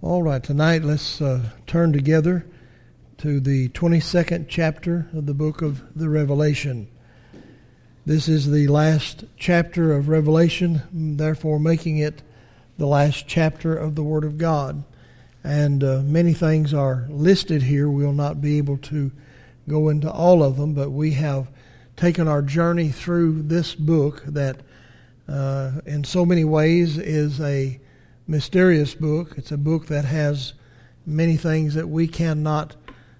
All right, tonight let's turn together to the 22nd chapter of the book of the Revelation. This is the last chapter of Revelation, therefore making it the last chapter of the Word of God. And many things are listed here. We'll not be able to go into all of them, but we have taken our journey through this book that in so many ways is a mysterious book. It's a book that has many things that we cannot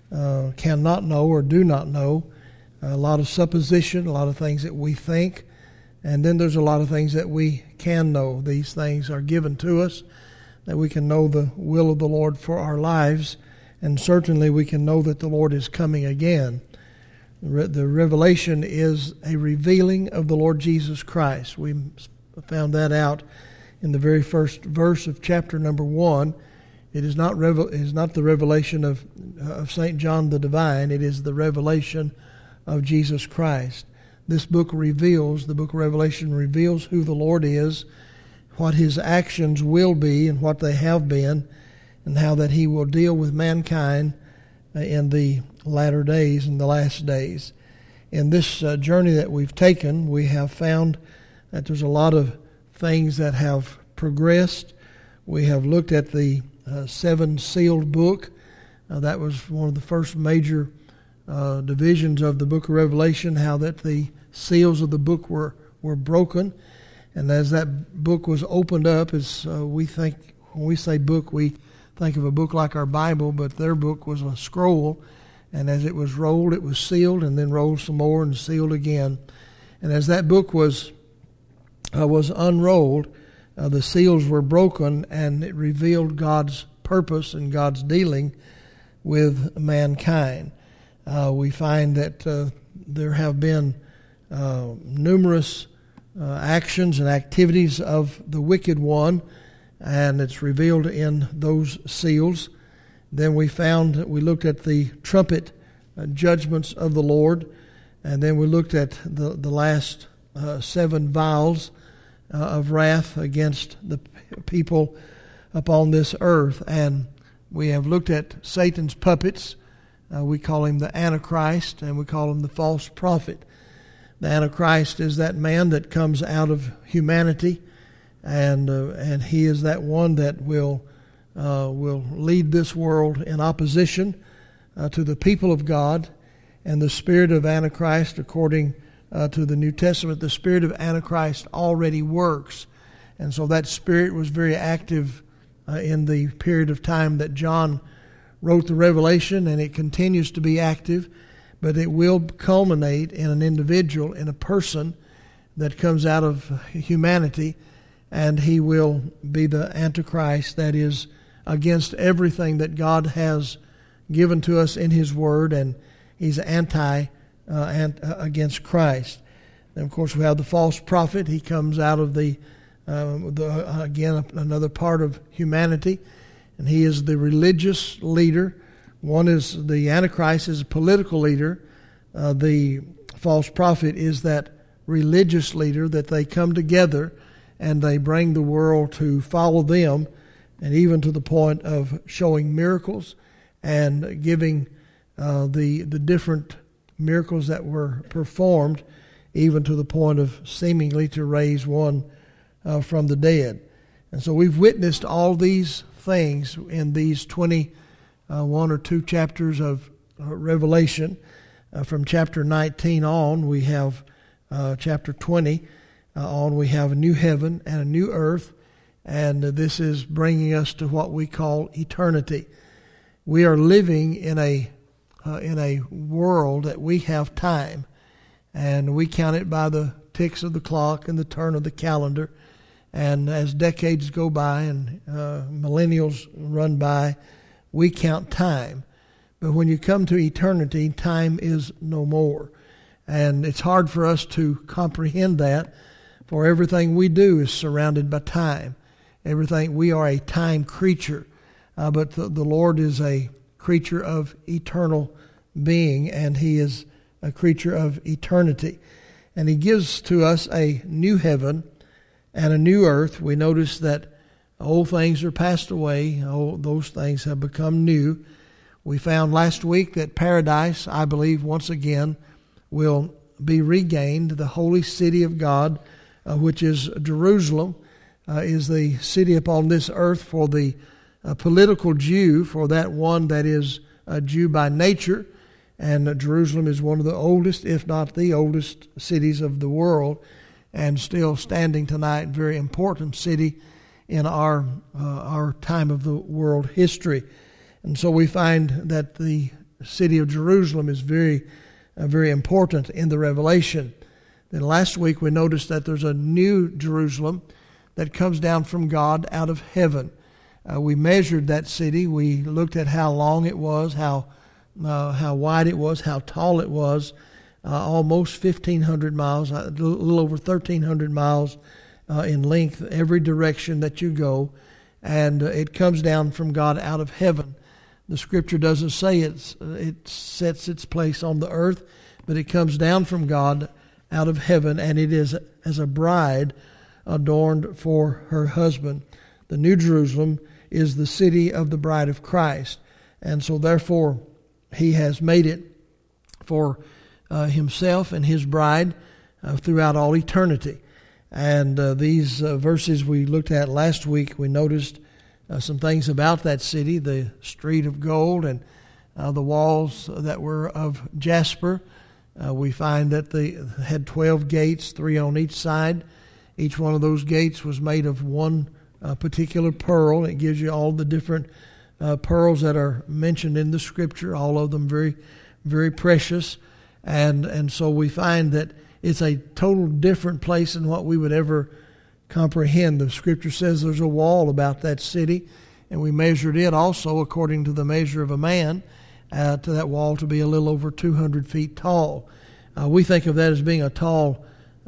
know or do not know. A lot of supposition, a lot of things that we think, and then there's a lot of things that we can know. These things are given to us that we can know the will of the Lord for our lives, and certainly we can know that the Lord is coming again. The revelation is a revealing of the Lord Jesus Christ. We found that out in the very first verse of chapter number 1. It is not the revelation of St. John the Divine. It is the revelation of Jesus Christ. This book reveals, the book of Revelation reveals who the Lord is, what His actions will be and what they have been, and how that He will deal with mankind in the latter days and the last days. In this journey that we've taken, we have found that there's a lot of things that have progressed. We have looked at the seven sealed book. That was one of the first major divisions of the book of Revelation, how that the seals of the book were broken. And as that book was opened up, as we think, when we say book, we think of a book like our Bible, but their book was a scroll. And as it was rolled, it was sealed, and then rolled some more and sealed again. And as that book was unrolled, the seals were broken, and it revealed God's purpose and God's dealing with mankind. We find that there have been numerous actions and activities of the wicked one, and it's revealed in those seals. Then we looked at the trumpet judgments of the Lord, and then we looked at the last 7 vials of wrath against the people upon this earth. And we have looked at Satan's puppets. We call him the Antichrist, and we call him the false prophet. The Antichrist is that man that comes out of humanity, and he is that one that will lead this world in opposition to the people of God. And the spirit of Antichrist, according to the New Testament, the spirit of Antichrist already works. And so that spirit was very active in the period of time that John wrote the Revelation, and it continues to be active, but it will culminate in an individual, in a person that comes out of humanity, and he will be the Antichrist that is against everything that God has given to us in His Word, and he's against Christ. And of course we have the false prophet. He comes out of again another part of humanity, and he is the religious leader. One is the Antichrist is a political leader. The false prophet is that religious leader that they come together and they bring the world to follow them, and even to the point of showing miracles and giving the different miracles that were performed, even to the point of seemingly to raise one from the dead. And so we've witnessed all these things in these 21 or 2 chapters of Revelation. From chapter 19 on, we have chapter 20 on, we have a new heaven and a new earth, and this is bringing us to what we call eternity. We are living in a world that we have time, and we count it by the ticks of the clock and the turn of the calendar. And as decades go by and millennials run by, we count time. But when you come to eternity, time is no more. And it's hard for us to comprehend that, for everything we do is surrounded by time. We are a time creature, but the Lord is a creature of eternal being, and He is a creature of eternity. And He gives to us a new heaven and a new earth. We notice that Old things are passed away. Those things have become new. We found last week that paradise, I believe, once again will be regained. The holy city of God, which is Jerusalem, is the city upon this earth for the political Jew, for that one that is a Jew by nature. And Jerusalem is one of the oldest, if not the oldest, cities of the world, and still standing tonight, very important city in our time of the world history. And so we find that the city of Jerusalem is very important in the Revelation. Then last week we noticed that there's a new Jerusalem that comes down from God out of heaven. We measured that city. We looked at how long it was, how wide it was, how tall it was, almost 1,500 miles, a little over 1,300 miles in length, every direction that you go, and it comes down from God out of heaven. The Scripture doesn't say it sets its place on the earth, but it comes down from God out of heaven, and it is as a bride adorned for her husband. The New Jerusalem is the city of the bride of Christ, and so therefore He has made it for Himself and His bride throughout all eternity. And these verses we looked at last week, we noticed some things about that city, the street of gold and the walls that were of jasper. We find that they had 12 gates, 3 on each side. Each one of those gates was made of one particular pearl. It gives you all the different pearls that are mentioned in the Scripture, all of them very, very precious. And so we find that it's a total different place than what we would ever comprehend. The Scripture says there's a wall about that city, and we measured it also according to the measure of a man, to that wall to be a little over 200 feet tall. We think of that as being a tall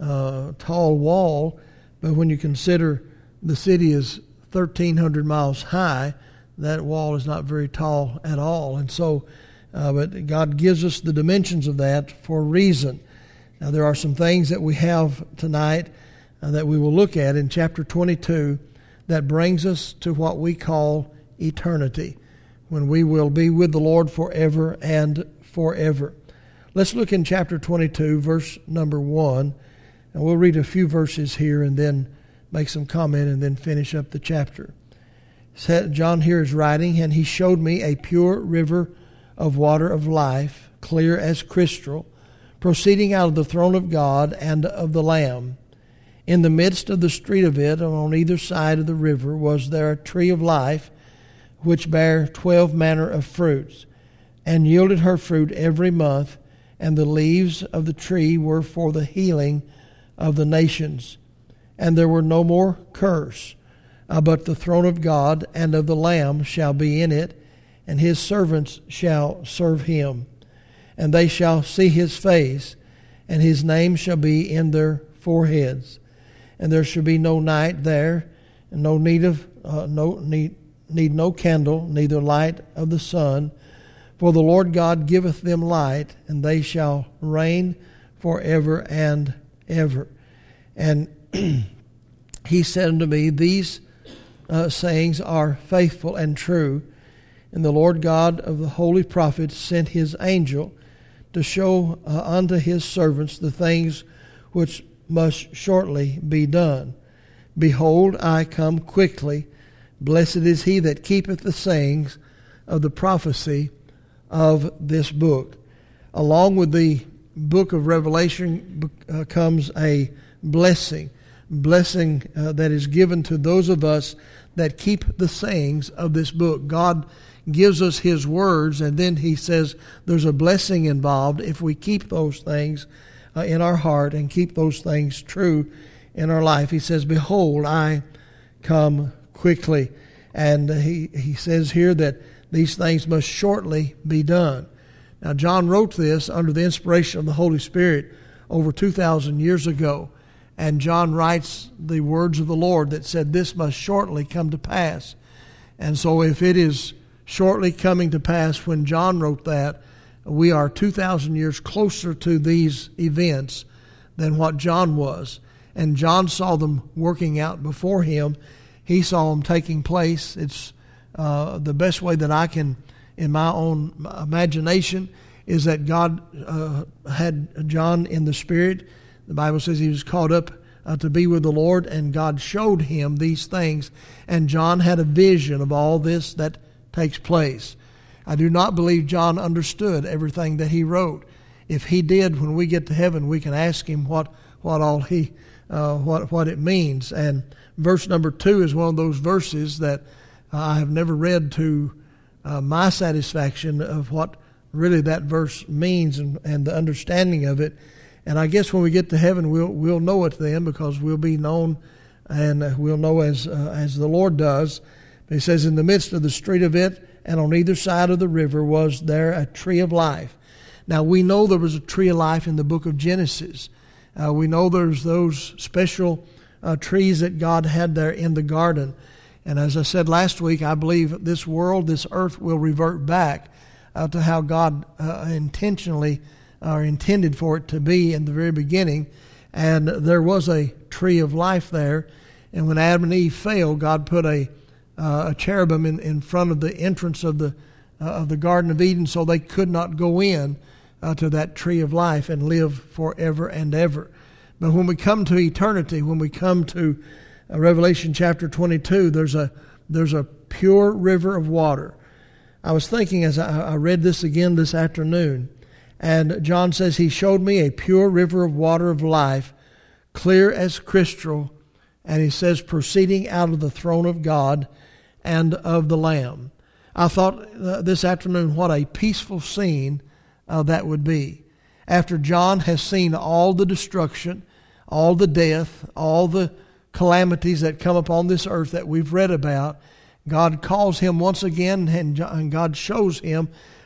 wall, but when you consider the city is 1,300 miles high, that wall is not very tall at all. And so, but God gives us the dimensions of that for a reason. Now, there are some things that we have tonight that we will look at in chapter 22 that brings us to what we call eternity, when we will be with the Lord forever and forever. Let's look in chapter 22, verse number 1, and we'll read a few verses here and then make some comment and then finish up the chapter. John here is writing, "And He showed me a pure river of water of life, clear as crystal, proceeding out of the throne of God and of the Lamb. In the midst of the street of it, and on either side of the river, was there a tree of life, which bare 12 manner of fruits, and yielded her fruit every month, and the leaves of the tree were for the healing of the nations. And there were no more curse, but the throne of God and of the Lamb shall be in it, and His servants shall serve Him. And they shall see His face, and His name shall be in their foreheads. And there shall be no night there, and no need no candle, neither light of the sun. For the Lord God giveth them light, and they shall reign forever and ever. And He said unto me, These sayings are faithful and true. And the Lord God of the holy prophets sent His angel to show unto His servants the things which must shortly be done. Behold, I come quickly. Blessed is he that keepeth the sayings of the prophecy of this book." Along with the book of Revelation comes a blessing that is given to those of us that keep the sayings of this book. God gives us His words, and then He says there's a blessing involved if we keep those things in our heart and keep those things true in our life. He says, "Behold, I come quickly." And he says here that these things must shortly be done. Now, John wrote this under the inspiration of the Holy Spirit over 2,000 years ago. And John writes the words of the Lord that said this must shortly come to pass. And so if it is shortly coming to pass when John wrote that, we are 2,000 years closer to these events than what John was. And John saw them working out before him. he saw them taking place. It's the best way that I can, in my own imagination, is that God had John in the Spirit. The Bible says he was caught up to be with the Lord, and God showed him these things. And John had a vision of all this that takes place. I do not believe John understood everything that he wrote. If he did, when we get to heaven, we can ask him what it means. And verse number 2 is one of those verses that I have never read to my satisfaction of what really that verse means and the understanding of it. And I guess when we get to heaven, we'll know it then, because we'll be known, and we'll know as the Lord does. He says, in the midst of the street of it, and on either side of the river was there a tree of life. Now we know there was a tree of life in the book of Genesis. We know there's those special trees that God had there in the garden. And as I said last week, I believe this world, this earth, will revert back to how God intentionally or intended for it to be in the very beginning. And there was a tree of life there. And when Adam and Eve fell, God put a cherubim in front of the entrance of the Garden of Eden, so they could not go in to that tree of life and live forever and ever. But when we come to eternity, when we come to Revelation chapter 22, there's a pure river of water. I was thinking as I read this again this afternoon, and John says, he showed me a pure river of water of life, clear as crystal, and he says, proceeding out of the throne of God and of the Lamb. I thought this afternoon what a peaceful scene that would be. After John has seen all the destruction, all the death, all the calamities that come upon this earth that we've read about, God calls him once again, and God shows him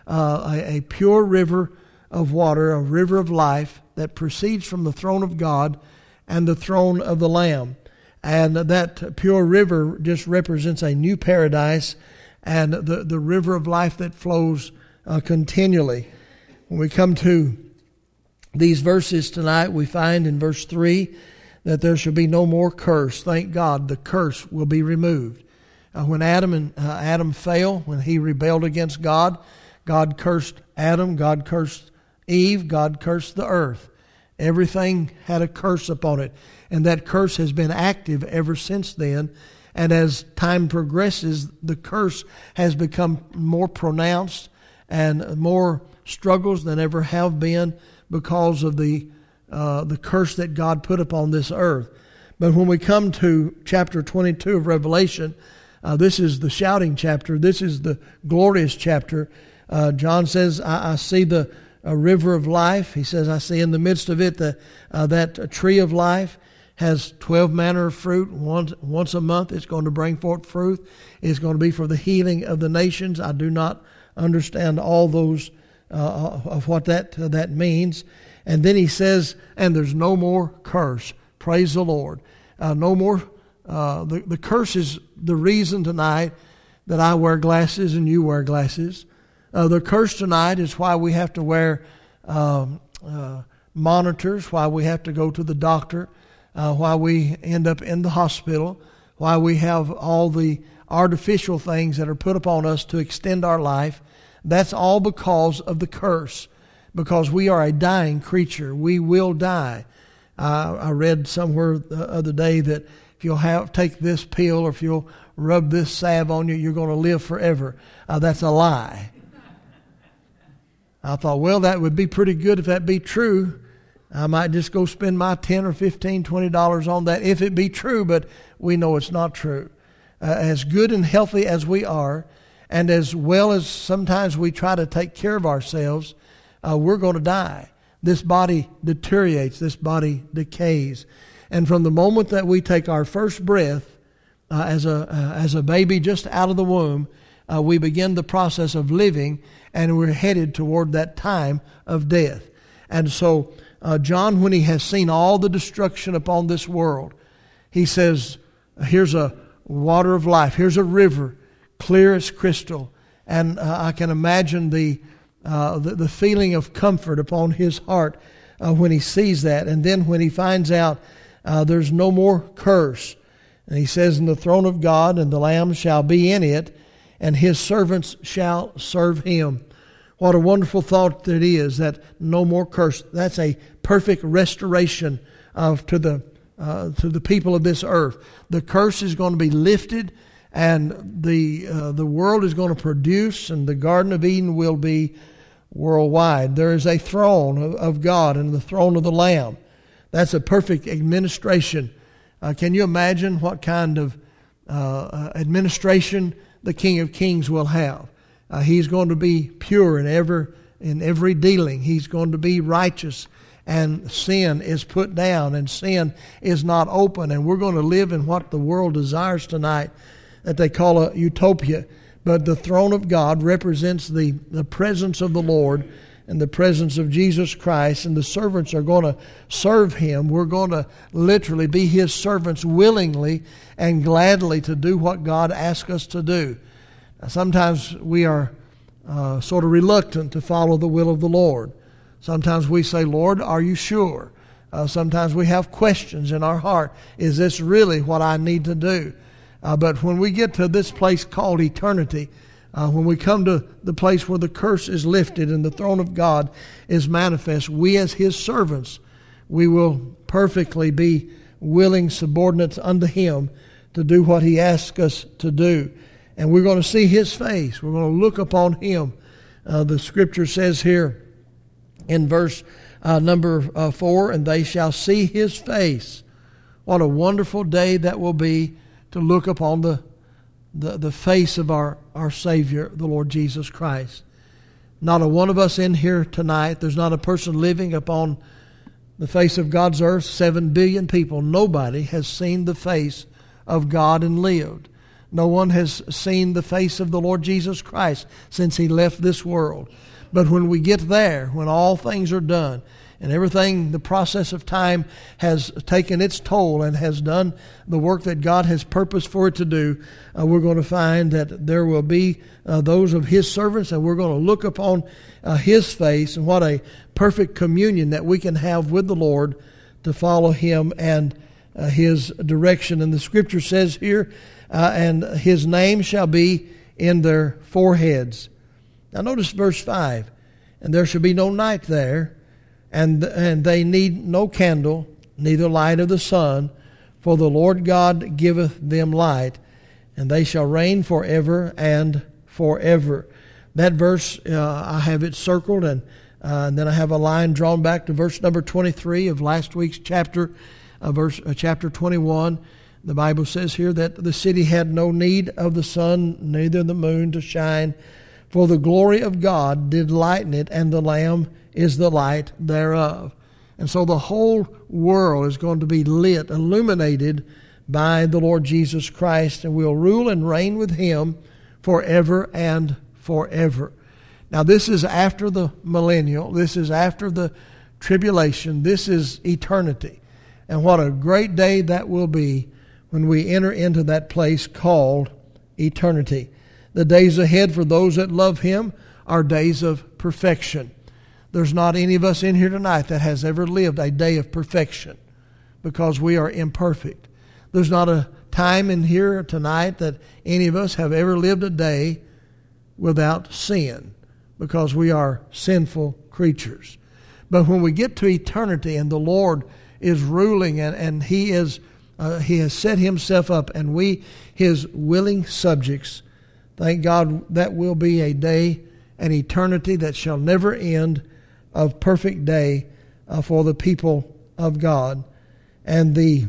a pure river of water, a river of life that proceeds from the throne of God and the throne of the Lamb. And that pure river just represents a new paradise and the river of life that flows continually. When we come to these verses tonight, we find in verse 3 that there shall be no more curse. Thank God, the curse will be removed. When Adam fell, when he rebelled against God, God cursed Adam, God cursed Eve, God cursed the earth. Everything had a curse upon it, and that curse has been active ever since then. And as time progresses, the curse has become more pronounced and more struggles than ever have been because of the curse that God put upon this earth. But when we come to chapter 22 of Revelation, this is the shouting chapter. This is the glorious chapter. John says, I see the river of life. He says, I see in the midst of it that tree of life has 12 manner of fruit. Once a month it's going to bring forth fruit. It's going to be for the healing of the nations. I do not understand all those of what that means. And then he says, and there's no more curse. Praise the Lord. No more. The curse is the reason tonight that I wear glasses and you wear glasses. The curse tonight is why we have to wear monitors, why we have to go to the doctor, why we end up in the hospital, why we have all the artificial things that are put upon us to extend our life. That's all because of the curse, because we are a dying creature. We will die. I read somewhere the other day that if you'll take this pill or if you'll rub this salve on you, you're going to live forever. That's a lie. I thought, well, that would be pretty good if that be true. I might just go spend my $10 or $15, $20 on that if it be true, but we know it's not true. As good and healthy as we are, and as well as sometimes we try to take care of ourselves, we're going to die. This body deteriorates. This body decays. And from the moment that we take our first breath as a baby just out of the womb, we begin the process of living, and we're headed toward that time of death. And so John, when he has seen all the destruction upon this world, he says, here's a water of life. Here's a river, clear as crystal. And I can imagine the feeling of comfort upon his heart when he sees that. And then when he finds out there's no more curse, And he says, and the throne of God and the Lamb shall be in it, and his servants shall serve him. What a wonderful thought that is, that no more curse. That's a perfect restoration to the people of this earth. The curse is going to be lifted, and the world is going to produce, and the Garden of Eden will be worldwide. There is a throne of God and the throne of the Lamb. That's a perfect administration. Can you imagine what kind of administration the King of Kings will have? He's going to be pure in every dealing. He's going to be righteous, and sin is put down, and sin is not open. And we're going to live in what the world desires tonight, that they call a utopia. But the throne of God represents the presence of the Lord and the presence of Jesus Christ, and the servants are going to serve him. We're going to literally be his servants willingly and gladly to do what God asks us to do. Now, sometimes we are sort of reluctant to follow the will of the Lord. Sometimes we say, Lord, are you sure? Sometimes we have questions in our heart. Is this really what I need to do? But when we get to this place called eternity, when we come to the place where the curse is lifted and the throne of God is manifest, we as his servants, we will perfectly be willing subordinates unto him to do what he asks us to do. And we're going to see his face. We're going to look upon him. The scripture says here in verse number 4, and they shall see his face. What a wonderful day that will be to look upon the face of our Savior, the Lord Jesus Christ. Not a one of us in here tonight, there's not a person living upon the face of God's earth, 7 billion people. Nobody has seen the face of God and lived. No one has seen the face of the Lord Jesus Christ since he left this world. But when we get there, when all things are done, and everything, the process of time has taken its toll and has done the work that God has purposed for it to do, we're going to find that there will be those of his servants, and we're going to look upon his face, and what a perfect communion that we can have with the Lord to follow him and his direction. And the scripture says here, and his name shall be in their foreheads. Now notice verse 5, and there shall be no night there, and they need no candle, neither light of the sun, for the Lord God giveth them light, and they shall reign forever and forever. That verse, I have it circled, and then I have a line drawn back to verse number 23 of last week's chapter, chapter 21. The Bible says here that the city had no need of the sun, neither the moon to shine, for the glory of God did lighten it, and the Lamb is the light thereof. And so the whole world is going to be lit, illuminated by the Lord Jesus Christ, and we'll rule and reign with him forever and forever. Now this is after the millennial. This is after the tribulation. This is eternity. And what a great day that will be when we enter into that place called eternity. The days ahead for those that love him are days of perfection. There's not any of us in here tonight that has ever lived a day of perfection, because we are imperfect. There's not a time in here tonight that any of us have ever lived a day without sin, because we are sinful creatures. But when we get to eternity and the Lord is ruling and he has set himself up, and we, his willing subjects, thank God, that will be a day, an eternity that shall never end, of perfect day for the people of God. And the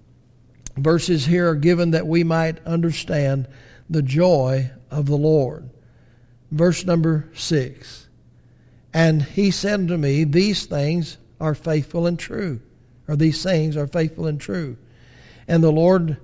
verses here are given that we might understand the joy of the Lord. Verse number 6, and he said unto me, these things are faithful and true, or these sayings are faithful and true. And the Lord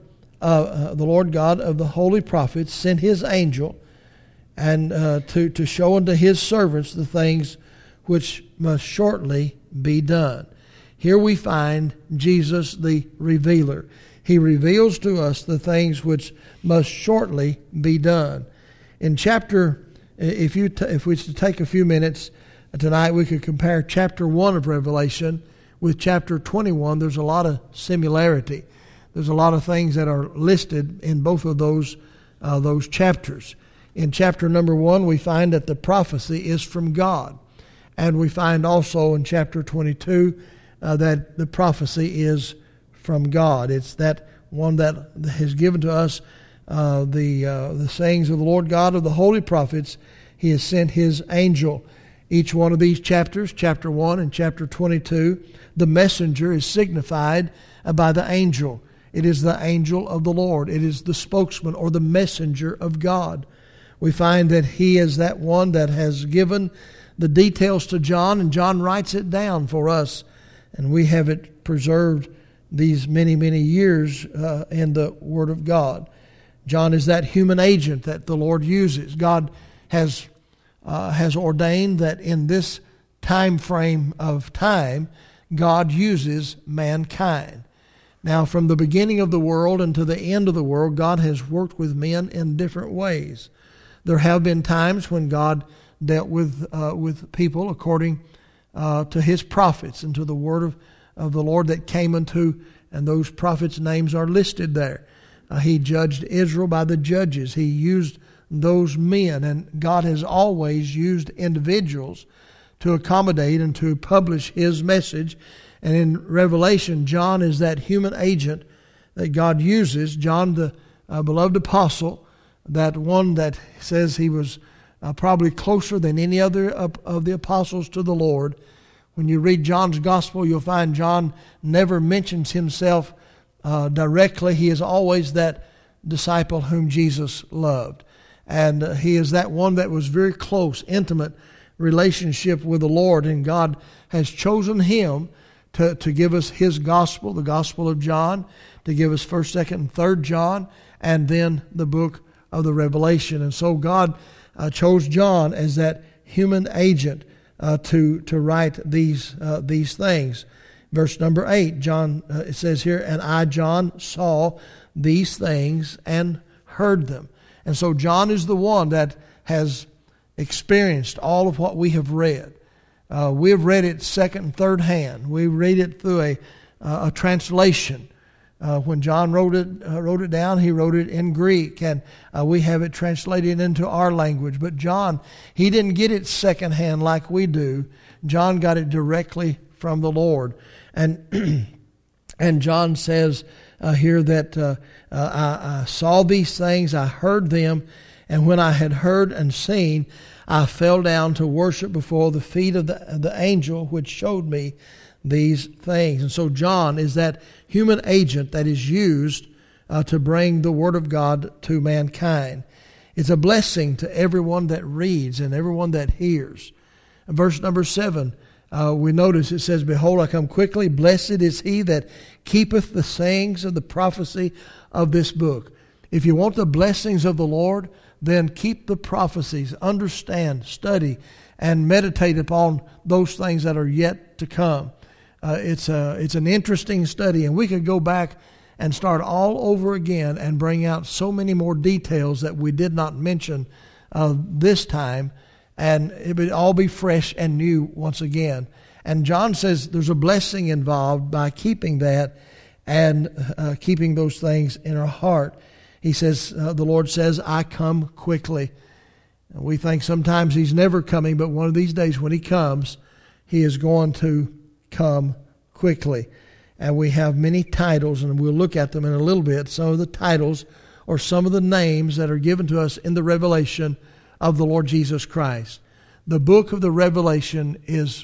God of the holy prophets sent his angel and to show unto his servants the things which must shortly be done. Here we find Jesus the revealer. He reveals to us the things which must shortly be done. In chapter, if we take a few minutes tonight, we could compare chapter 1 of Revelation with chapter 21. There's a lot of similarity. there's a lot of things that are listed in both of those chapters. In chapter number 1, we find that the prophecy is from God. And we find also in chapter 22 that the prophecy is from God. It's that one that has given to us the sayings of the Lord God of the holy prophets. He has sent His angel. Each one of these chapters, chapter 1 and chapter 22, the messenger is signified by the angel. It is the angel of the Lord. It is the spokesman or the messenger of God. We find that he is that one that has given the details to John, and John writes it down for us. And we have it preserved these many, many years in the Word of God. John is that human agent that the Lord uses. God has ordained that in this time frame of time, God uses mankind. Now, from the beginning of the world and to the end of the world, God has worked with men in different ways. There have been times when God dealt with people according to His prophets and to the word of the Lord that came unto, and those prophets' names are listed there. He judged Israel by the judges. He used those men, and God has always used individuals to accommodate and to publish His message. And in Revelation, John is that human agent that God uses. John, the beloved apostle, that one that says he was probably closer than any other of the apostles to the Lord. When you read John's gospel, you'll find John never mentions himself directly. He is always that disciple whom Jesus loved. And he is that one that was very close, intimate relationship with the Lord. And God has chosen him to give us His gospel, the Gospel of John, to give us 1st, 2nd, and 3rd John, and then the book of the Revelation. And so God chose John as that human agent to write these things. Verse number 8, John, it says here, "And I, John, saw these things and heard them." And so John is the one that has experienced all of what we have read. We have read it second and third hand. We read it through a translation. When John wrote it down, he wrote it in Greek, and we have it translated into our language. But John, he didn't get it second hand like we do. John got it directly from the Lord. And and John says here that I saw these things, I heard them, and when I had heard and seen, I fell down to worship before the feet of the angel which showed me these things. And so John is that human agent that is used to bring the Word of God to mankind. It's a blessing to everyone that reads and everyone that hears. In verse number 7, we notice it says, "Behold, I come quickly. Blessed is he that keepeth the sayings of the prophecy of this book." If you want the blessings of the Lord, then keep the prophecies, understand, study, and meditate upon those things that are yet to come. It's an interesting study, and we could go back and start all over again and bring out so many more details that we did not mention this time, and it would all be fresh and new once again. And John says there's a blessing involved by keeping that and keeping those things in our heart. He says, the Lord says, "I come quickly." And we think sometimes He's never coming, but one of these days when He comes, He is going to come quickly. And we have many titles, and we'll look at them in a little bit. Some of the titles or some of the names that are given to us in the revelation of the Lord Jesus Christ. The book of the Revelation is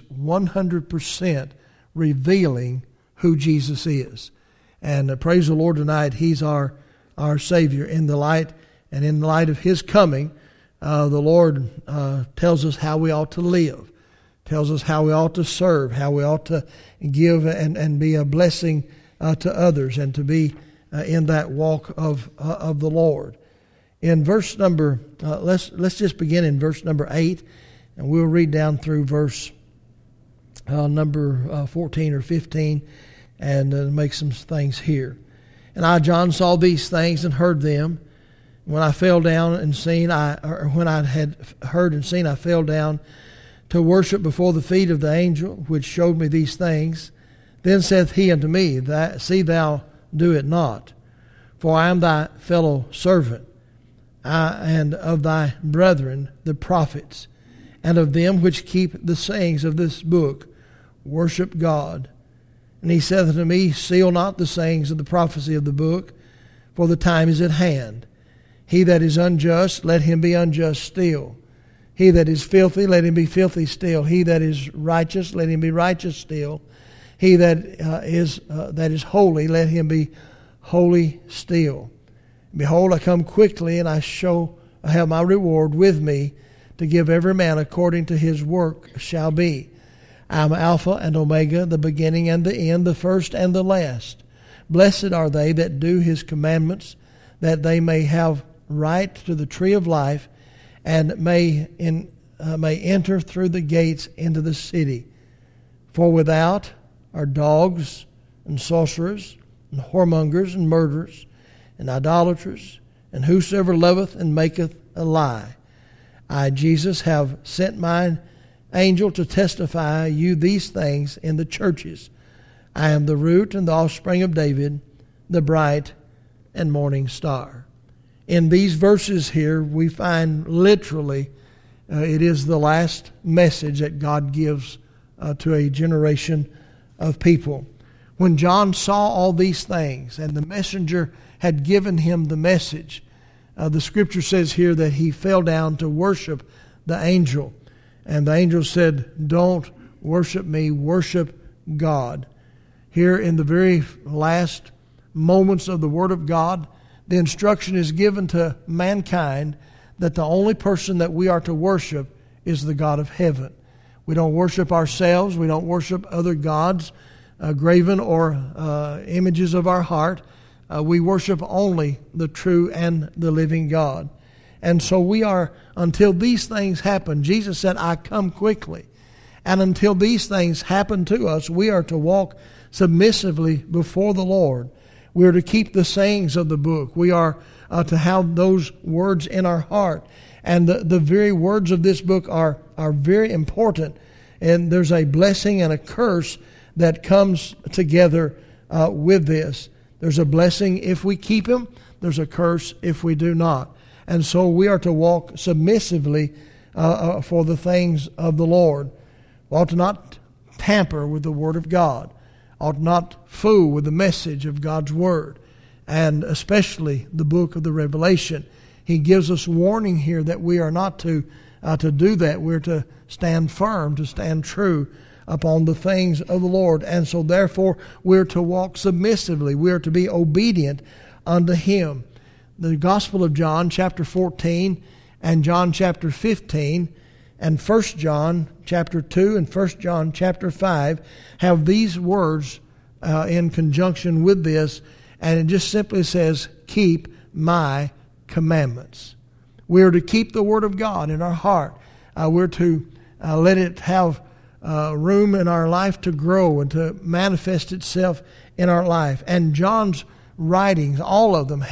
100% revealing who Jesus is. And praise the Lord tonight, He's our Savior. In the light of His coming, the Lord tells us how we ought to live, tells us how we ought to serve, how we ought to give and be a blessing to others, and to be in that walk of the Lord. In verse number, let's just begin in verse number 8, and we'll read down through verse number 14 or 15, and make some things here. "And I, John, saw these things and heard them. When I fell down and seen, when I had heard and seen, I fell down to worship before the feet of the angel which showed me these things. Then saith he unto me, See thou do it not. For I am thy fellow servant, and of thy brethren the prophets, and of them which keep the sayings of this book, worship God. And he saith unto me, seal not the sayings of the prophecy of the book, for the time is at hand. He that is unjust, let him be unjust still. He that is filthy, let him be filthy still. He that is righteous, let him be righteous still. He that is holy, let him be holy still. Behold, I come quickly, and I have my reward with me, to give every man according to his work shall be. I am Alpha and Omega, the beginning and the end, the first and the last. Blessed are they that do his commandments, that they may have right to the tree of life, and may enter through the gates into the city. For without are dogs and sorcerers and whoremongers and murderers and idolaters, and whosoever loveth and maketh a lie. I, Jesus, have sent mine angel to testify you these things in the churches. I am the root and the offspring of David, the bright and morning star. In these verses here, we find literally it is the last message that God gives to a generation of people. When John saw all these things and the messenger had given him the message, the scripture says here that he fell down to worship the angel. And the angel said, don't worship me, worship God. Here in the very last moments of the Word of God, the instruction is given to mankind that the only person that we are to worship is the God of heaven. We don't worship ourselves. We don't worship other gods, graven or images of our heart. We worship only the true and the living God. And so we are, until these things happen, Jesus said, I come quickly. And until these things happen to us, we are to walk submissively before the Lord. We are to keep the sayings of the book. We are to have those words in our heart. And the very words of this book are very important. And there's a blessing and a curse that comes together with this. There's a blessing if we keep him. There's a curse if we do not. And so we are to walk submissively for the things of the Lord. We ought to not tamper with the Word of God. Ought not fool with the message of God's Word. And especially the book of the Revelation. He gives us warning here that we are not to do that. We're to stand firm, to stand true upon the things of the Lord. And so therefore we're to walk submissively. We're to be obedient unto Him. The Gospel of John chapter 14 and John chapter 15 and 1 John chapter 2 and 1 John chapter 5 have these words in conjunction with this, and it just simply says, keep my commandments. We're to keep the Word of God in our heart. We're to let it have room in our life to grow and to manifest itself in our life. And John's writings, all of them,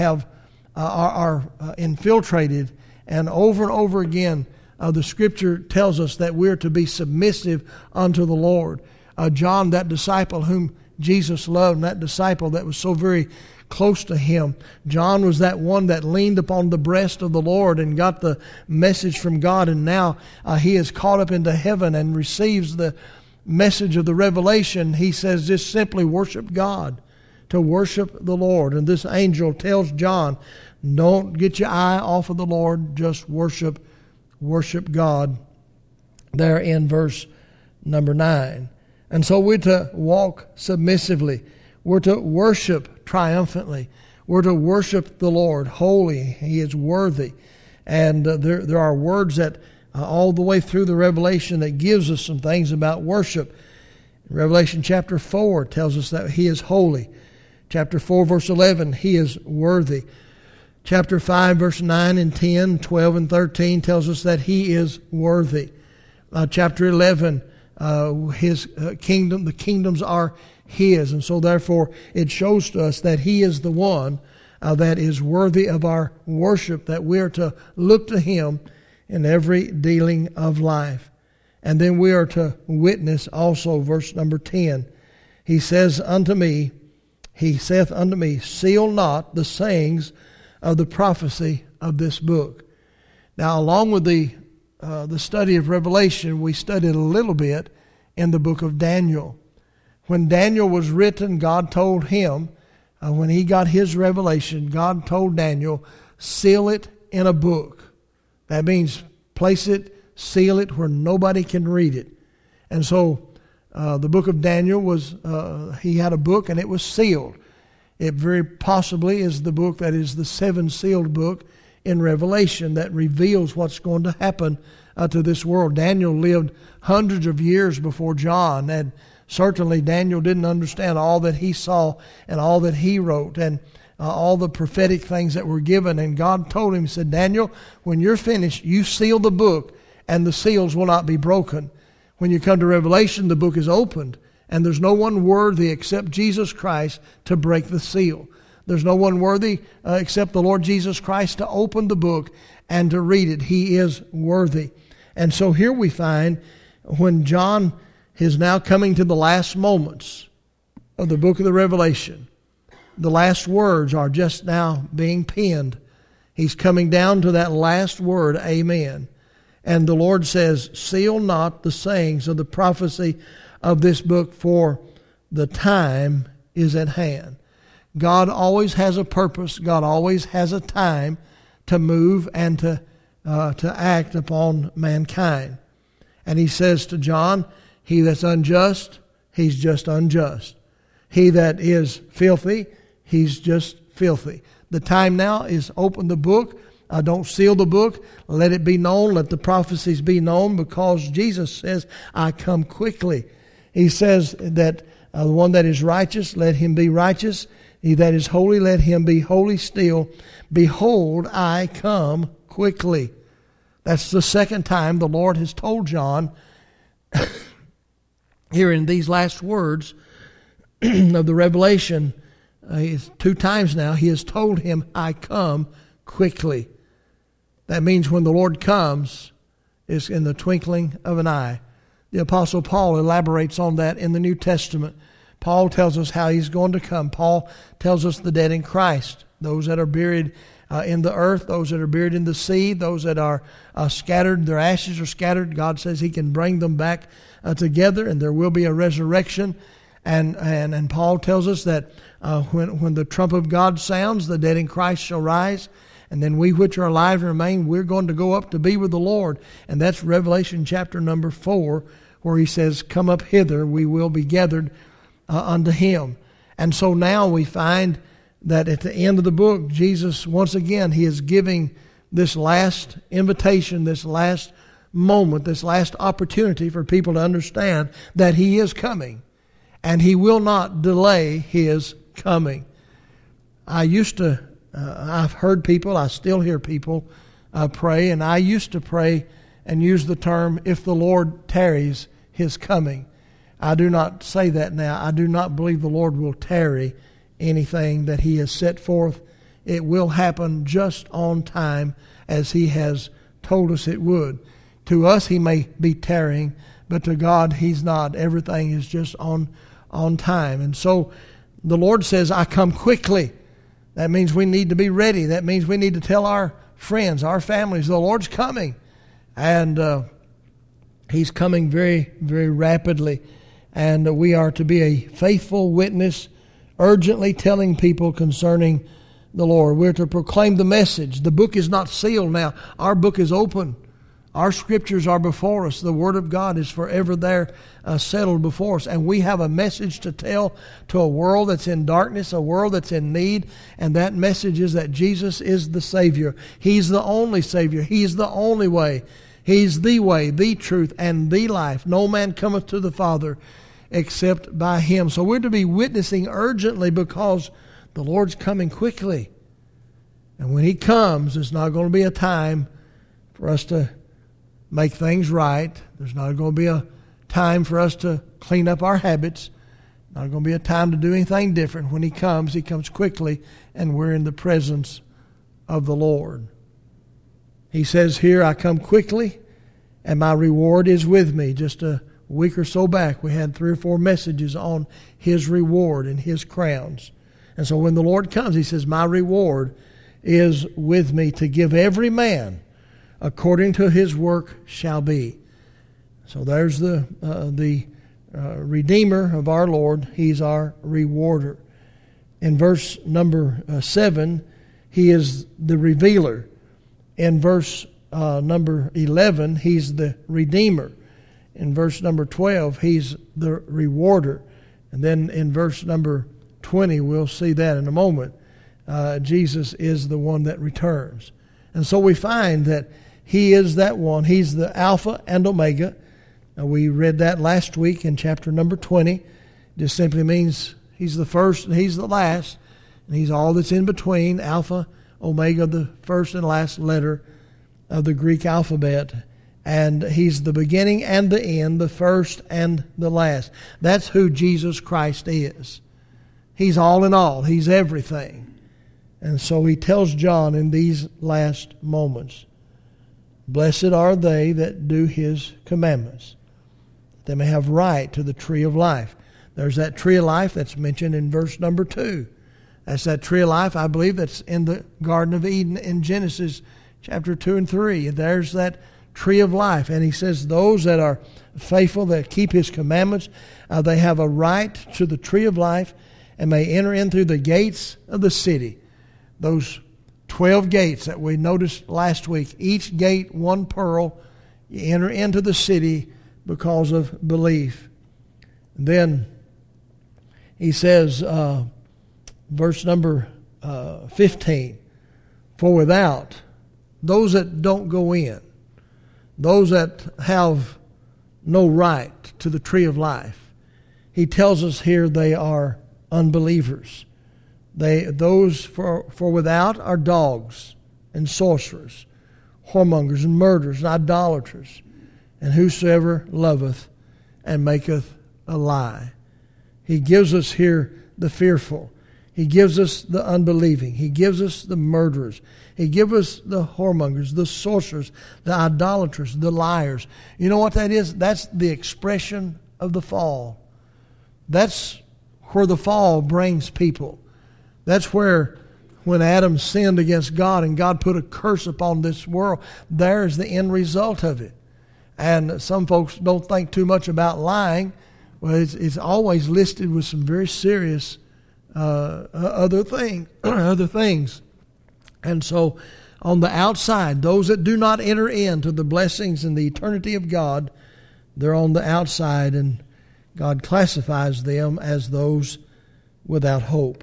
are infiltrated, and over again the Scripture tells us that we're to be submissive unto the Lord. John, that disciple whom Jesus loved, and that disciple that was so very close to Him, John was that one that leaned upon the breast of the Lord and got the message from God, and now he is caught up into heaven and receives the message of the revelation. He says, just simply worship God, to worship the Lord. And this angel tells John, don't get your eye off of the Lord, just worship God, there in verse number 9. And so we're to walk submissively. We're to worship triumphantly. We're to worship the Lord holy. He is worthy. And there are words that all the way through the Revelation that gives us some things about worship. Revelation chapter 4 tells us that He is holy. Chapter 4 verse 11, He is worthy. Chapter 5 verse 9 and 10, 12 and 13 tells us that He is worthy. Chapter 11, His kingdom, the kingdoms are His. And so therefore it shows to us that He is the one that is worthy of our worship, that we are to look to Him in every dealing of life. And then we are to witness also, verse number 10. He says unto me, He saith unto me, seal not the sayings of the prophecy of this book. Now, along with the study of Revelation, we studied a little bit in the book of Daniel. When Daniel was written, God told him, when he got his revelation, God told Daniel, seal it in a book. That means place it, seal it where nobody can read it. And so the book of Daniel was, he had a book and it was sealed. It very possibly is the book that is the seven sealed book in Revelation that reveals what's going to happen to this world. Daniel lived hundreds of years before John, and certainly Daniel didn't understand all that he saw and all that he wrote and all the prophetic things that were given. And God told him, He said, Daniel, when you're finished, you seal the book and the seals will not be broken. When you come to Revelation, the book is opened and there's no one worthy except Jesus Christ to break the seal. There's no one worthy except the Lord Jesus Christ to open the book and to read it. He is worthy. And so here we find when John is now coming to the last moments of the book of the Revelation, the last words are just now being penned. He's coming down to that last word, amen. And the Lord says, seal not the sayings of the prophecy of this book, for the time is at hand. God always has a purpose. God always has a time to move and to act upon mankind. And He says to John, he that's unjust, he's just unjust. He that is filthy, he's just filthy. The time now is open the book. Don't seal the book. Let it be known. Let the prophecies be known, because Jesus says, I come quickly. He says that the one that is righteous, let him be righteous. He that is holy, let him be holy still. Behold, I come quickly. That's the second time the Lord has told John here in these last words of the Revelation. Two times now He has told him, I come quickly. That means when the Lord comes, it's in the twinkling of an eye. The Apostle Paul elaborates on that in the New Testament. Paul tells us how He's going to come. Paul tells us the dead in Christ, those that are buried in the earth, those that are buried in the sea, those that are scattered, their ashes are scattered. God says He can bring them back together, and there will be a resurrection. And Paul tells us that when the trump of God sounds, the dead in Christ shall rise. And then we which are alive and remain, we're going to go up to be with the Lord. And that's Revelation chapter number 4, where He says, come up hither, we will be gathered unto Him. And so now we find that at the end of the book, Jesus, once again, He is giving this last invitation, this last moment, this last opportunity for people to understand that He is coming. And He will not delay His coming. I've heard people, I still hear people pray, and I used to pray and use the term, if the Lord tarries His coming. I do not say that now. I do not believe the Lord will tarry anything that He has set forth. It will happen just on time as He has told us it would. To us He may be tarrying, but to God He's not. Everything is just on time. And so the Lord says, I come quickly. That means we need to be ready. That means we need to tell our friends, our families, the Lord's coming. And He's coming very, very rapidly. And we are to be a faithful witness, urgently telling people concerning the Lord. We're to proclaim the message. The book is not sealed now. Our book is open. Our scriptures are before us. The Word of God is forever there settled before us. And we have a message to tell to a world that's in darkness, a world that's in need. And that message is that Jesus is the Savior. He's the only Savior. He's the only way. He's the way, the truth, and the life. No man cometh to the Father except by Him. So we're to be witnessing urgently because the Lord's coming quickly. And when He comes, it's not going to be a time for us to make things right. There's not going to be a time for us to clean up our habits. Not going to be a time to do anything different. When He comes quickly, and we're in the presence of the Lord. He says here, I come quickly, and my reward is with me. Just a week or so back, we had 3 or 4 messages on His reward and His crowns. And so when the Lord comes, He says, my reward is with me to give every man according to his work shall be. So there's the Redeemer of our Lord. He's our rewarder. In verse number 7, He is the revealer. In verse number 11, He's the Redeemer. In verse number 12, He's the rewarder. And then in verse number 20, we'll see that in a moment, Jesus is the one that returns. And so we find that He is that one. He's the Alpha and Omega. Now, we read that last week in chapter number 20. It just simply means He's the first and He's the last. And He's all that's in between, Alpha, Omega, the first and last letter of the Greek alphabet. And He's the beginning and the end, the first and the last. That's who Jesus Christ is. He's all in all. He's everything. And so He tells John in these last moments, blessed are they that do His commandments, that they may have right to the tree of life. There's that tree of life that's mentioned in verse number 2. That's that tree of life, I believe, that's in the Garden of Eden in Genesis chapter 2 and 3. There's that tree of life. And He says those that are faithful, that keep His commandments, they have a right to the tree of life and may enter in through the gates of the city. Those 12 gates that we noticed last week, each gate one pearl. You enter into the city because of belief. And then He says, verse number 15, for without, those that don't go in, those that have no right to the tree of life, He tells us here they are unbelievers. Those for without are dogs and sorcerers, whoremongers and murderers and idolaters, and whosoever loveth and maketh a lie. He gives us here the fearful. He gives us the unbelieving. He gives us the murderers. He gives us the whoremongers, the sorcerers, the idolaters, the liars. You know what that is? That's the expression of the fall. That's where the fall brings people. That's where when Adam sinned against God and God put a curse upon this world, there's the end result of it. And some folks don't think too much about lying. Well, it's always listed with some very serious other things. And so on the outside, those that do not enter into the blessings and the eternity of God, they're on the outside, and God classifies them as those without hope.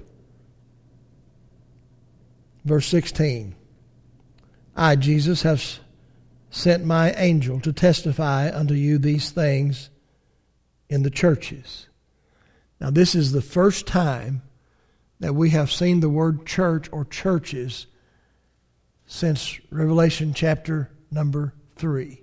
Verse 16, I, Jesus, have sent my angel to testify unto you these things in the churches. Now, this is the first time that we have seen the word church or churches since Revelation chapter number 3.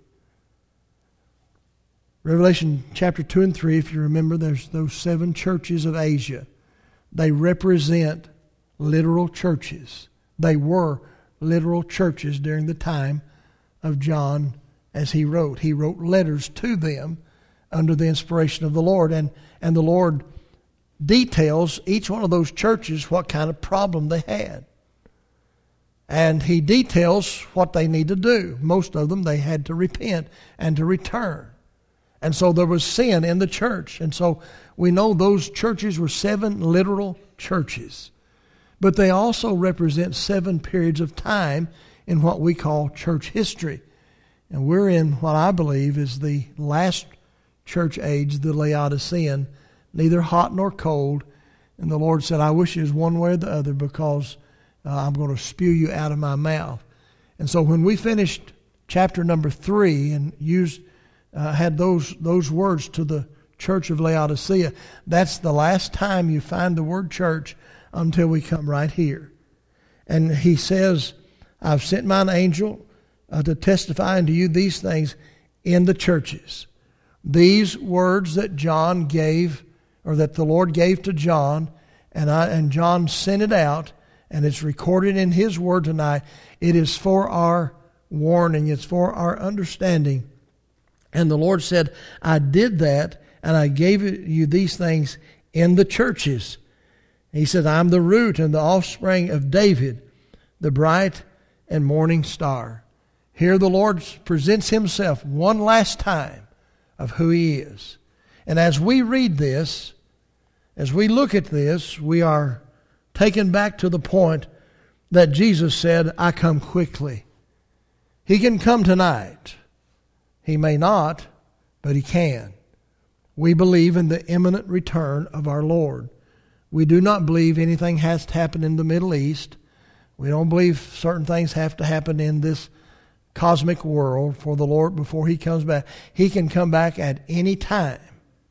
Revelation chapter 2 and 3, if you remember, there's those 7 churches of Asia. They represent literal churches. They were literal churches during the time of John as he wrote. He wrote letters to them under the inspiration of the Lord. And the Lord details each one of those churches what kind of problem they had. And He details what they need to do. Most of them, they had to repent and to return. And so there was sin in the church. And so we know those churches were 7 literal churches. But they also represent 7 periods of time in what we call church history. And we're in what I believe is the last church age, the Laodicean, neither hot nor cold. And the Lord said, I wish it was one way or the other, because I'm going to spew you out of my mouth. And so when we finished chapter number 3 and had those words to the church of Laodicea, that's the last time you find the word church until we come right here. And He says, I've sent mine angel to testify unto you these things in the churches. These words that John gave, or that the Lord gave to John, and John sent it out, and it's recorded in his word tonight. It is for our warning. It's for our understanding. And the Lord said, I did that, and I gave you these things in the churches. He said, I'm the root and the offspring of David, the bright and morning star. Here the Lord presents himself one last time of who he is. And as we read this, as we look at this, we are taken back to the point that Jesus said, I come quickly. He can come tonight. He may not, but he can. We believe in the imminent return of our Lord. We do not believe anything has to happen in the Middle East. We don't believe certain things have to happen in this cosmic world for the Lord before he comes back. He can come back at any time.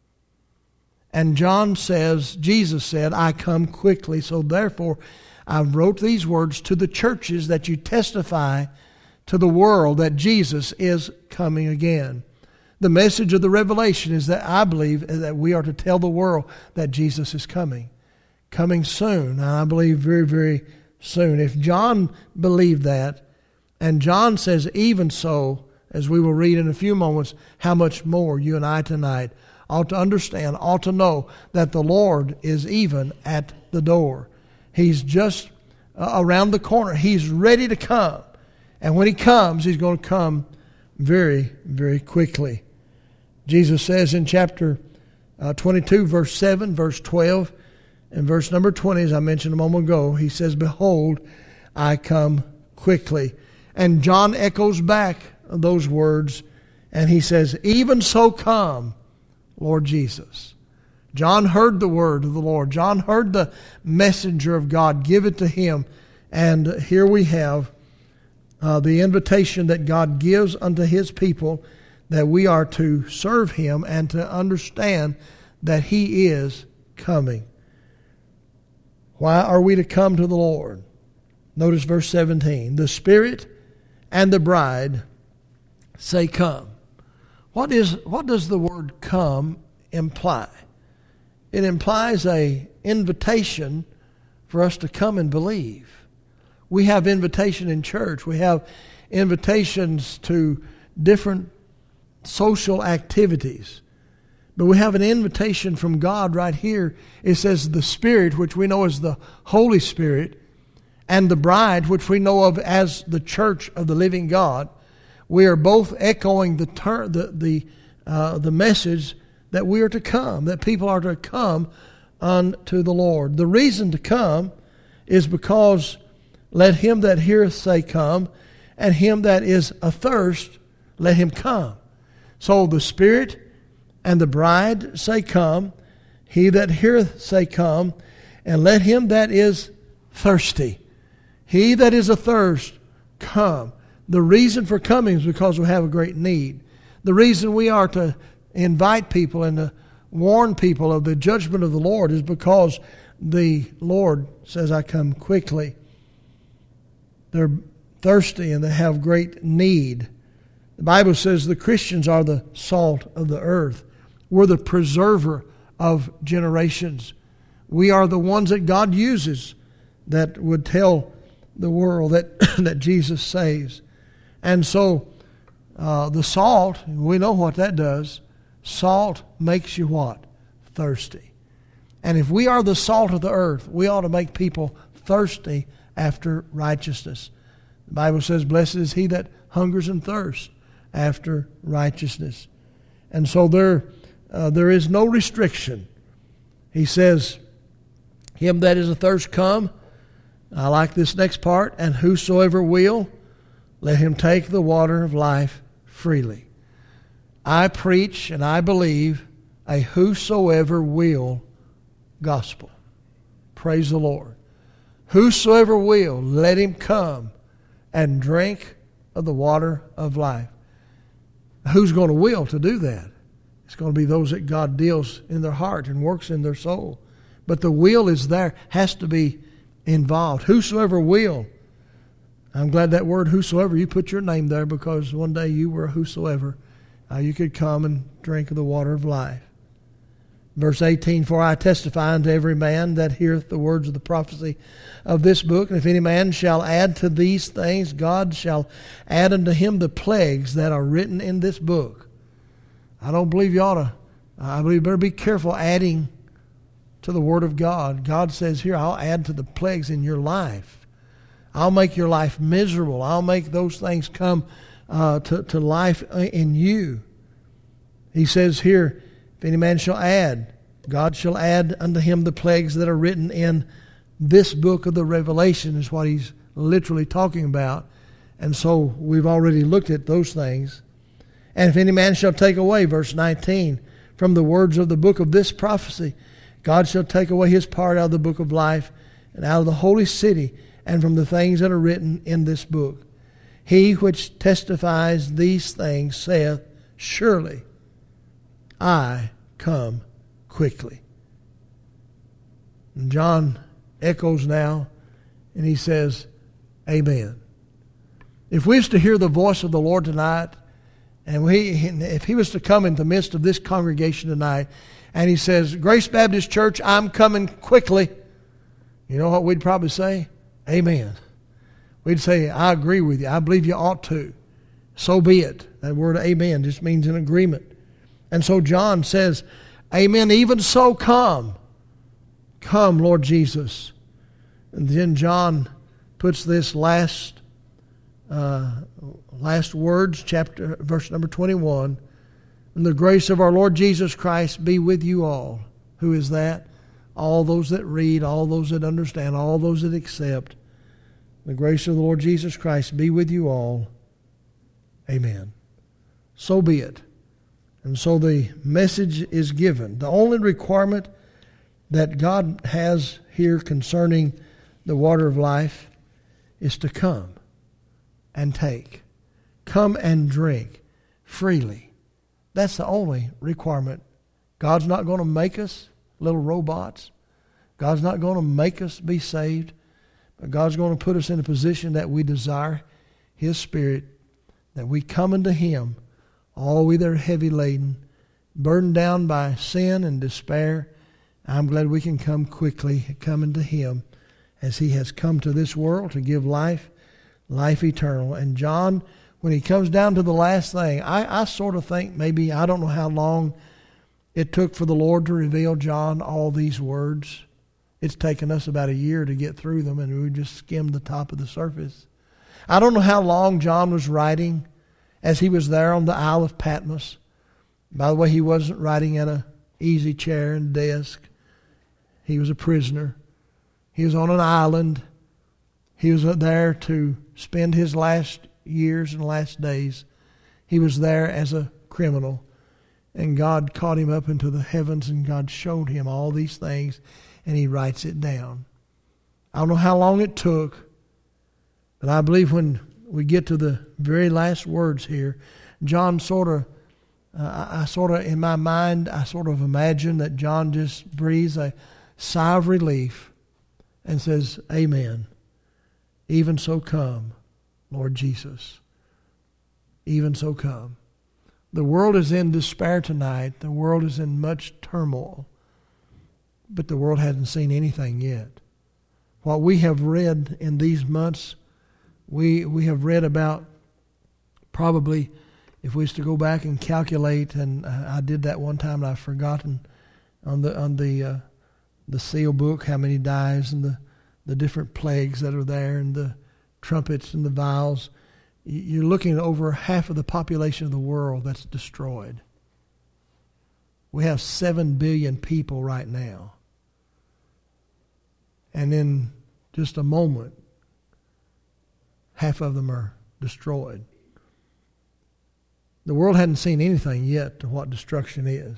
And John says, Jesus said, I come quickly. So therefore, I wrote these words to the churches that you testify to the world that Jesus is coming again. The message of the Revelation is that I believe that we are to tell the world that Jesus is coming soon. And I believe very, very soon. If John believed that, and John says, even so, as we will read in a few moments, how much more you and I tonight ought to understand, ought to know that the Lord is even at the door. He's just around the corner. He's ready to come. And when he comes, he's going to come very, very quickly. Jesus says in chapter 22, verse 7, verse 12, and verse number 20, as I mentioned a moment ago, he says, Behold, I come quickly. And John echoes back those words, and he says, Even so come, Lord Jesus. John heard the word of the Lord. John heard the messenger of God give it to him. And here we have the invitation that God gives unto his people, that we are to serve him and to understand that he is coming. Why are we to come to the Lord? Notice verse 17. The Spirit and the bride say, Come. What does the word come imply? It implies an invitation for us to come and believe. We have invitation in church. We have invitations to different social activities. But we have an invitation from God right here. It says the Spirit, which we know as the Holy Spirit, and the bride, which we know of as the church of the living God. We are both echoing the message that we are to come, that people are to come unto the Lord. The reason to come is because let him that heareth say, Come, and him that is athirst, let him come. So the Spirit and the bride say, Come. He that heareth say, Come. And let him that is thirsty, he that is athirst, come. The reason for coming is because we have a great need. The reason we are to invite people and to warn people of the judgment of the Lord is because the Lord says, I come quickly. They're thirsty and they have great need. The Bible says the Christians are the salt of the earth. We're the preserver of generations. We are the ones that God uses that would tell the world that Jesus saves. And so the salt, we know what that does. Salt makes you what? Thirsty. And if we are the salt of the earth, we ought to make people thirsty after righteousness. The Bible says, Blessed is he that hungers and thirsts after righteousness. And so there is no restriction. He says, Him that is athirst come. I like this next part. And whosoever will, let him take the water of life freely. I preach and I believe a whosoever will gospel. Praise the Lord. Whosoever will, let him come and drink of the water of life. Who's going to will to do that? It's going to be those that God deals in their heart and works in their soul. But the will is there, has to be involved. Whosoever will. I'm glad that word whosoever, you put your name there because one day you were a whosoever. You could come and drink of the water of life. Verse 18, For I testify unto every man that heareth the words of the prophecy of this book, and if any man shall add to these things, God shall add unto him the plagues that are written in this book. I don't believe you ought to. I believe you better be careful adding to the Word of God. God says here, I'll add to the plagues in your life. I'll make your life miserable. I'll make those things come to life in you. He says here, if any man shall add, God shall add unto him the plagues that are written in this book of the Revelation, is what he's literally talking about. And so we've already looked at those things. And if any man shall take away, verse 19, from the words of the book of this prophecy, God shall take away his part out of the book of life and out of the holy city and from the things that are written in this book. He which testifies these things saith, surely I come quickly. And John echoes now, and he says, amen. If we was to hear the voice of the Lord tonight, and if he was to come in the midst of this congregation tonight, and he says, Grace Baptist Church, I'm coming quickly, you know what we'd probably say? Amen. We'd say, I agree with you. I believe you ought to. So be it. That word amen just means an agreement. And so John says, amen, even so come. Come, Lord Jesus. And then John puts this last words, verse number 21. And the grace of our Lord Jesus Christ be with you all. Who is that? All those that read, all those that understand, all those that accept. The grace of the Lord Jesus Christ be with you all. Amen. So be it. And so the message is given. The only requirement that God has here concerning the water of life is to come and take. Come and drink freely. That's the only requirement. God's not going to make us little robots. God's not going to make us be saved. But God's going to put us in a position that we desire His Spirit, that we come unto Him, all we that are heavy laden, burdened down by sin and despair. I'm glad we can come quickly, come unto Him as He has come to this world to give life, life eternal. And John, when he comes down to the last thing, I sort of think maybe, I don't know how long it took for the Lord to reveal John all these words. It's taken us about a year to get through them, and we just skimmed the top of the surface. I don't know how long John was writing as he was there on the Isle of Patmos. By the way, he wasn't writing at an easy chair and desk. He was a prisoner. He was on an island. He was there to spend his last years and last days. He was there as a criminal. And God caught him up into the heavens, and God showed him all these things, and he writes it down. I don't know how long it took, but I believe when we get to the very last words here, John in my mind, I sort of imagine that John just breathes a sigh of relief and says, amen. Even so come, Lord Jesus. Even so come. The world is in despair tonight. The world is in much turmoil. But the world hasn't seen anything yet. What we have read in these months, we have read about probably, if we was to go back and calculate, and I did that one time and I've forgotten on the seal book how many dies and the different plagues that are there and the trumpets and the vials. You're looking at over half of the population of the world that's destroyed. We have 7 billion people right now. And in just a moment, half of them are destroyed. The world hadn't seen anything yet to what destruction is.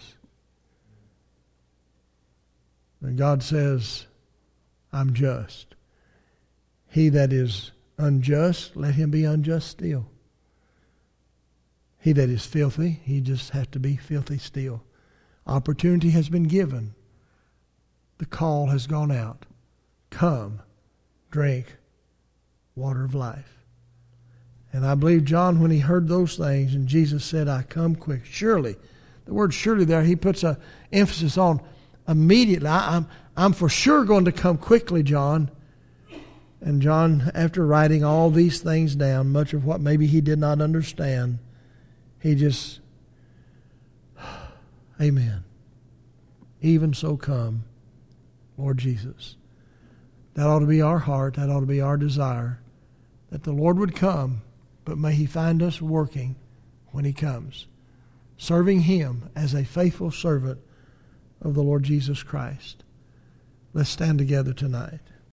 And God says, I'm just. He that is unjust, let him be unjust still. He that is filthy, he just has to be filthy still. Opportunity has been given. The call has gone out. Come, drink water of life. And I believe John, when he heard those things, and Jesus said, I come quick. Surely, the word surely there, he puts an emphasis on immediately. I'm for sure going to come quickly, John. And John, after writing all these things down, much of what maybe he did not understand, he just, amen. Even so come, Lord Jesus. That ought to be our heart. That ought to be our desire, that the Lord would come, but may He find us working when He comes, serving Him as a faithful servant of the Lord Jesus Christ. Let's stand together tonight.